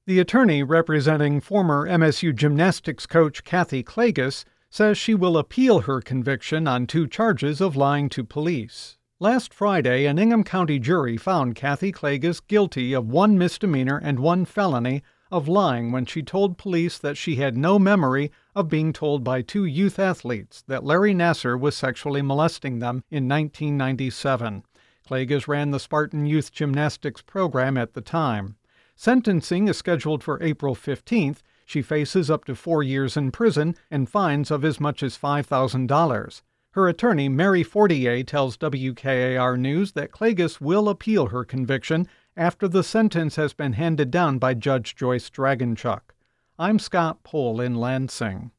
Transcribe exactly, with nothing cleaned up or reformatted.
The attorney representing former M S U gymnastics coach Kathy Klages says she will appeal her conviction on two charges of lying to police. Last Friday, an Ingham County jury found Kathy Klages guilty of one misdemeanor and one felony of lying when she told police that she had no memory of being told by two youth athletes that Larry Nassar was sexually molesting them in nineteen ninety-seven. Klages ran the Spartan Youth Gymnastics program at the time. Sentencing is scheduled for April fifteenth. She faces up to four years in prison and fines of as much as five thousand dollars. Her attorney, Mary Fortier, tells W K A R News that Klages will appeal her conviction after the sentence has been handed down by Judge Joyce Dragonchuk. I'm Scott Pohl in Lansing.